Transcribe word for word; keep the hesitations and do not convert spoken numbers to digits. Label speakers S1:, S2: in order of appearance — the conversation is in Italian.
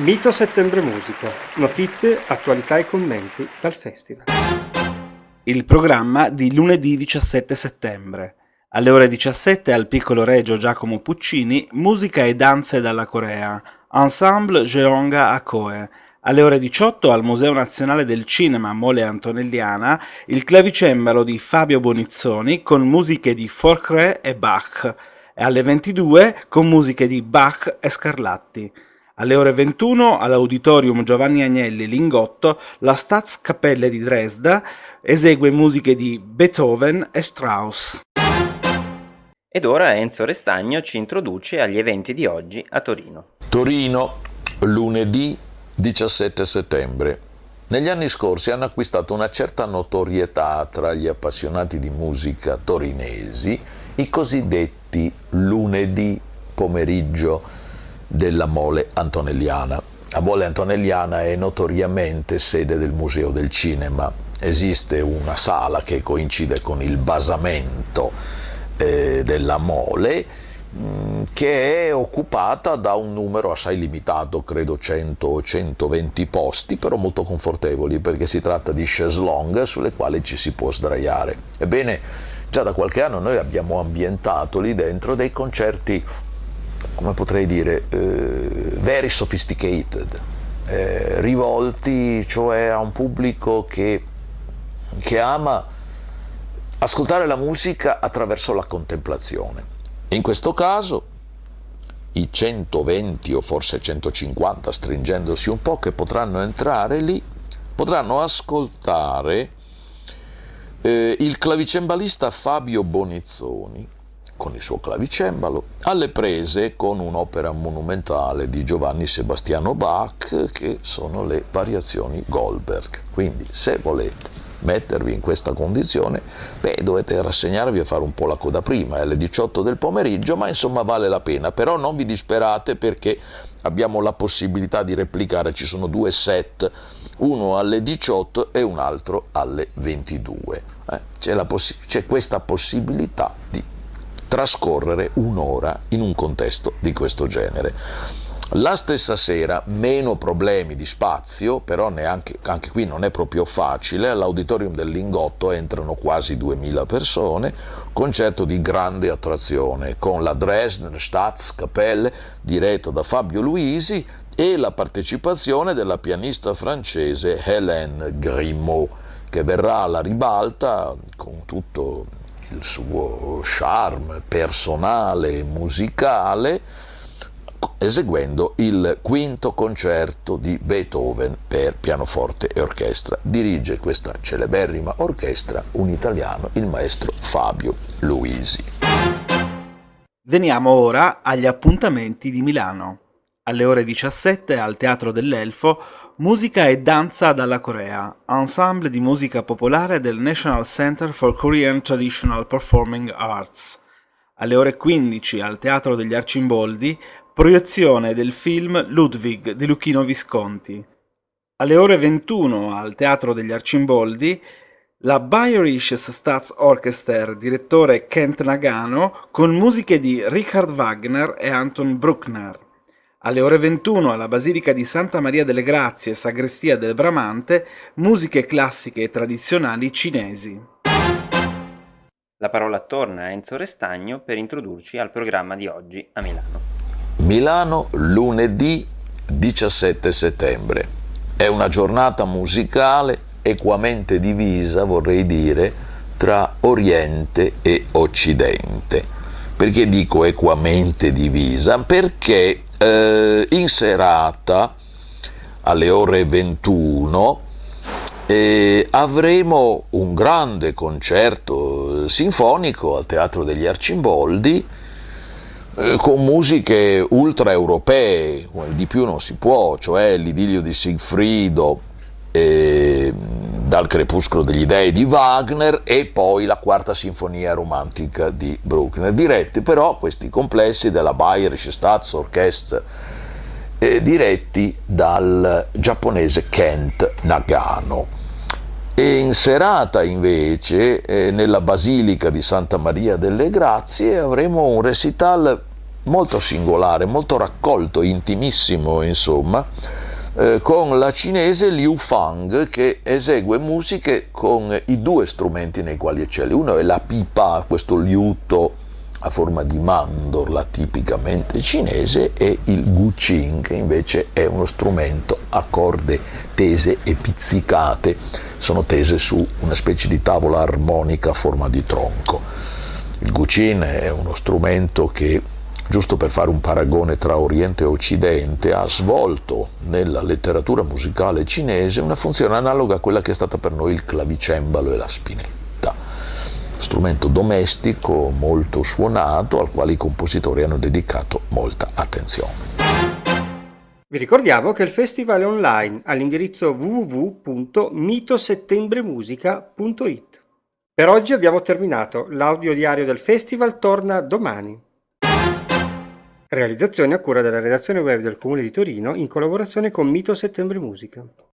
S1: Mito Settembre Musica. Notizie, attualità e commenti dal festival.
S2: Il programma di lunedì diciassette settembre. Alle ore diciassette al Piccolo Regio Giacomo Puccini, musica e danze dalla Corea, Ensemble Jeonga Akoe. Alle ore diciotto al Museo Nazionale del Cinema Mole Antonelliana, il clavicembalo di Fabio Bonizzoni con musiche di Fauré e Bach, e alle ventidue con musiche di Bach e Scarlatti. Alle ore ventuno all'Auditorium Giovanni Agnelli Lingotto la Staatskapelle di Dresda esegue musiche di Beethoven e Strauss.
S3: Ed ora Enzo Restagno ci introduce agli eventi di oggi a Torino.
S4: Torino, lunedì diciassette settembre. Negli anni scorsi hanno acquistato una certa notorietà tra gli appassionati di musica torinesi i cosiddetti lunedì pomeriggio della Mole Antonelliana. La Mole Antonelliana è notoriamente sede del Museo del Cinema. Esiste una sala che coincide con il basamento eh, della Mole, mh, che è occupata da un numero assai limitato, credo cento o centoventi posti, però molto confortevoli, perché si tratta di chaise-longue sulle quali ci si può sdraiare. Ebbene, già da qualche anno noi abbiamo ambientato lì dentro dei concerti, come potrei dire, eh, very sophisticated, eh, rivolti cioè a un pubblico che, che ama ascoltare la musica attraverso la contemplazione. In questo caso i centoventi o forse centocinquanta, stringendosi un po', che potranno entrare lì, potranno ascoltare eh, il clavicembalista Fabio Bonizzoni con il suo clavicembalo, alle prese con un'opera monumentale di Giovanni Sebastiano Bach, che sono le variazioni Goldberg. Quindi, se volete mettervi in questa condizione, beh, dovete rassegnarvi a fare un po' la coda prima, è alle diciotto del pomeriggio, ma insomma vale la pena. Però non vi disperate, perché abbiamo la possibilità di replicare, ci sono due set, uno alle diciotto e un altro alle ventidue. Eh, c'è, la possi- c'è questa possibilità di trascorrere un'ora in un contesto di questo genere. La stessa sera, meno problemi di spazio, però neanche, anche qui non è proprio facile, all'Auditorium del Lingotto entrano quasi duemila persone, concerto di grande attrazione con la Dresdner Staatskapelle diretto da Fabio Luisi e la partecipazione della pianista francese Hélène Grimaud, che verrà alla ribalta con tutto il suo charme personale e musicale, eseguendo il quinto concerto di Beethoven per pianoforte e orchestra. Dirige questa celeberrima orchestra un italiano, il maestro Fabio Luisi.
S2: Veniamo ora agli appuntamenti di Milano. Alle ore diciassette al Teatro dell'Elfo, musica e danza dalla Corea, ensemble di musica popolare del National Center for Korean Traditional Performing Arts. Alle ore quindici al Teatro degli Arcimboldi, proiezione del film Ludwig di Luchino Visconti. Alle ore ventuno al Teatro degli Arcimboldi, la Bayerische Staatsorchester, direttore Kent Nagano, con musiche di Richard Wagner e Anton Bruckner. Alle ore ventuno alla Basilica di Santa Maria delle Grazie, Sagrestia del Bramante, musiche classiche e tradizionali cinesi.
S3: La parola torna a Enzo Restagno per introdurci al programma di oggi a Milano.
S4: Milano, lunedì diciassette settembre. È una giornata musicale equamente divisa, vorrei dire, tra Oriente e Occidente. Perché dico equamente divisa? Perché eh, in serata, alle ore ventuno, eh, avremo un grande concerto sinfonico al Teatro degli Arcimboldi, eh, con musiche ultraeuropee, di più non si può, cioè l'idillio di Sigfrido, eh, dal Crepuscolo degli Dei di Wagner e poi la quarta sinfonia romantica di Bruckner, diretti però questi complessi dalla Bayerische Staatsorchester, eh, diretti dal giapponese Kent Nagano. E in serata invece, eh, nella Basilica di Santa Maria delle Grazie, avremo un recital molto singolare, molto raccolto, intimissimo, insomma, eh, con la cinese Liu Fang, che esegue musiche con i due strumenti nei quali eccelle. Uno è la pipa, questo liuto a forma di mandorla tipicamente cinese, e il guqin, che invece è uno strumento a corde tese e pizzicate, sono tese su una specie di tavola armonica a forma di tronco. Il guqin è uno strumento che, giusto per fare un paragone tra Oriente e Occidente, ha svolto nella letteratura musicale cinese una funzione analoga a quella che è stata per noi il clavicembalo e la spinetta. Strumento domestico molto suonato, al quale i compositori hanno dedicato molta attenzione.
S1: Vi ricordiamo che il festival è online all'indirizzo w w w punto mitosettembremusica punto i t. Per oggi abbiamo terminato, l'audio diario del festival torna domani. Realizzazione a cura della redazione web del Comune di Torino in collaborazione con Mito Settembre Musica.